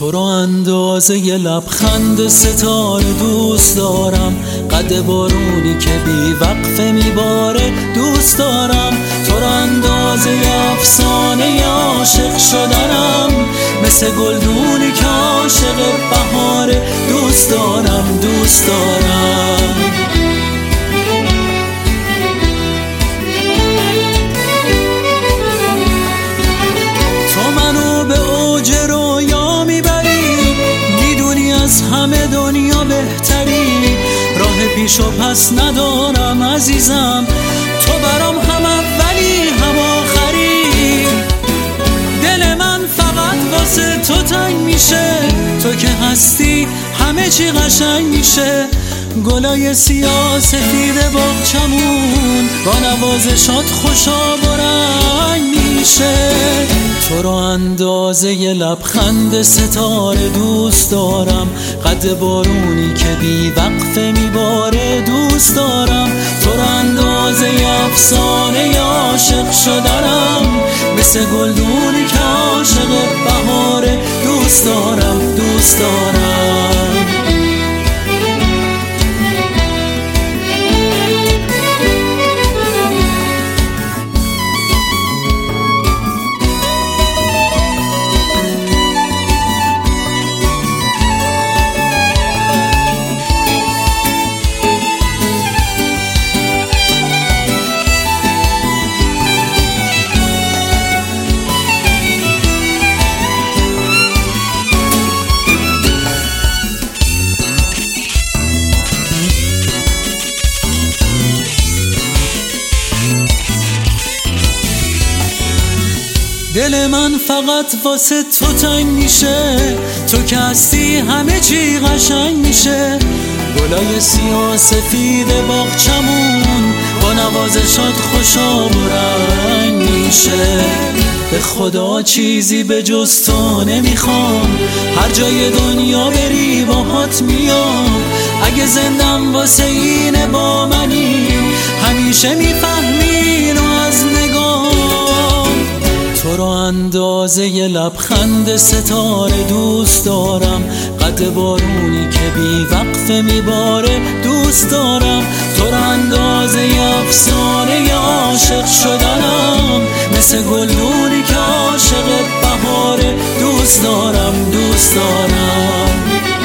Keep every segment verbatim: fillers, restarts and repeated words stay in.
تو رو اندازه ی لبخند ستاره دوست دارم، قد بارونی که بی وقفه میباره دوست دارم. تو رو اندازه ی افسانه ی عاشق شدنم، مثل گلدونی که عاشق بهاره دوست دارم دوست دارم. از همه دنیا بهتری، راه پیش و پس ندارم عزیزم، تو برام هم اولی هم آخری. دل من فقط واسه تو تنگ میشه، تو که هستی همه چی قشنگ میشه. گلای سیاه سفید باغچمون با نوازشات خوشا و رنگ میشه. تو رو اندازه ی لبخند ستاره دوست دارم، قد بارونی که بی وقفه میباره دوست دارم. تو رو اندازه ی افسانه ی عاشق شدنم، مثل گلدونی که عاشق بهاره دوست دارم دوست دارم. دل من فقط واسه تو تنگ میشه، تو که هستی همه چی قشنگ میشه. گلای سیاه سفید باغچمون با نوازشات خوشا و رنگ میشه. به خدا چیزی به جز تو نمیخوام، هر جای دنیا بری باهات میام. اگه زندم واسه اینه با منی، همیشه میفهمی رو از نگاه. تو رو اندازه ی لبخند ستاره دوست دارم، قد بارونی که بی وقفه میباره دوست دارم. تو رو اندازه ی افسانه ی عاشق شدنم، مثل گلدونی که عاشق بهاره دوست دارم دوست دارم.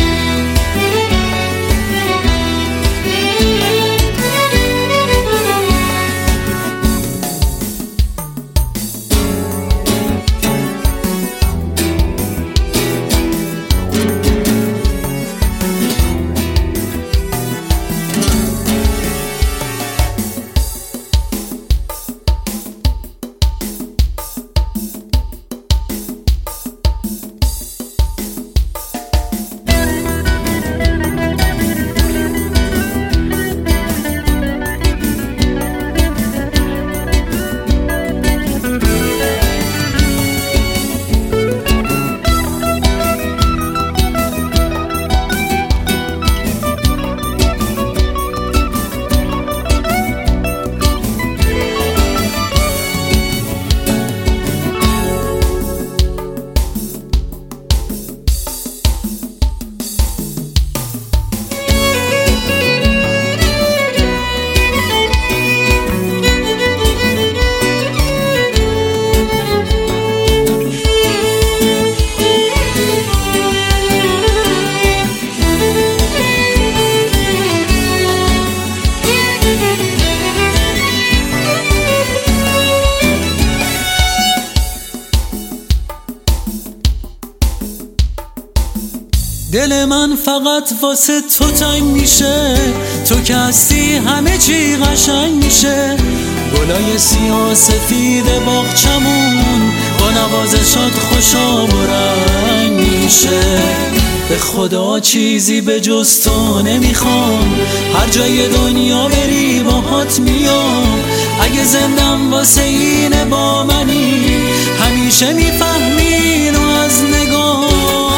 دل من فقط واسه تو تنگ میشه، تو که هستی همه چی قشنگ میشه. گلای سیاه سفید باغچمون با نوازشات خوشا و رنگ میشه. به خدا چیزی به جز تو نمیخوام، هر جای دنیا بری باهات میام. اگه زندم واسه اینه با منی، همیشه میفهمی رو از نگاه.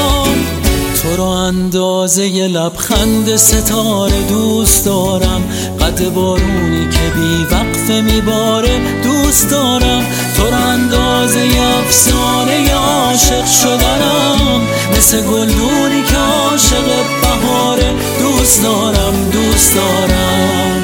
تو رو اندازه ی لبخند ستاره دوست دارم، قد بارونی که بی وقفه میباره دوست دارم. تو رو اندازه ی افسانه ی عاشق شدنم، مثل گلدونی که عاشق بهاره. دوست دارم دوست دارم